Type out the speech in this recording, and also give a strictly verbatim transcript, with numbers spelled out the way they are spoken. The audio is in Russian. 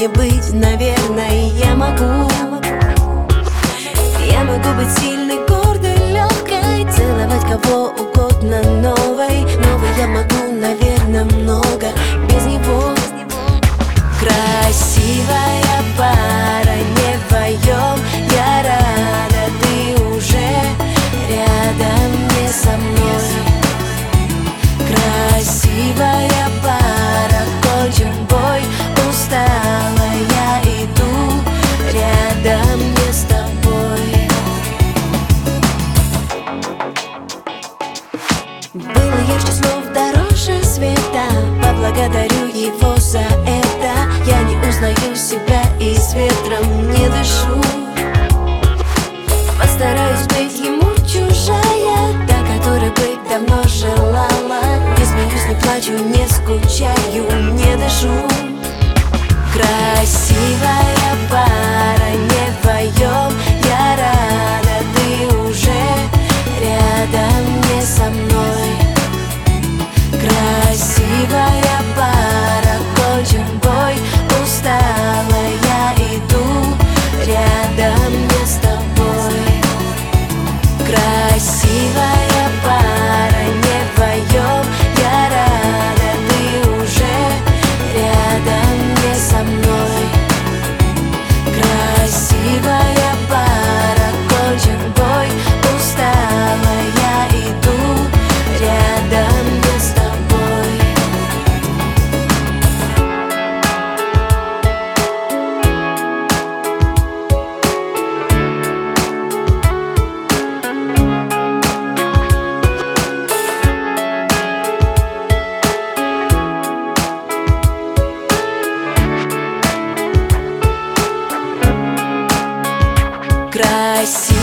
не быть, наверное, я могу. Я могу быть сильной, гордой, легкой, целовать кого угодно новой. Новой я могу, наверное, много без него. Красивая пара, не вдвоем. Я рада, ты уже рядом, не со мной. Красивая пара, кончен бой. Устала, я иду рядом, не с тобой. Было ярче слов, дороже света. Поблагодарю его за это. Я не узнаю себя и с ветром не дышу. Постараюсь быть ему чужая, та, которой быть давно желала. Не смеюсь, не плачу, не скучаю, не дышу. Красивая пара, не вдвоем. Я рада, ты уже рядом, не со мной. Красивая пара, кончен бой. Устала, я иду рядом, не с тобой. Красивая пара, не вдвоем. Я рада, ты уже рядом, не со мной. Красивая пара, кончен бой. Устала, я иду рядом, не с тобой. Красиво.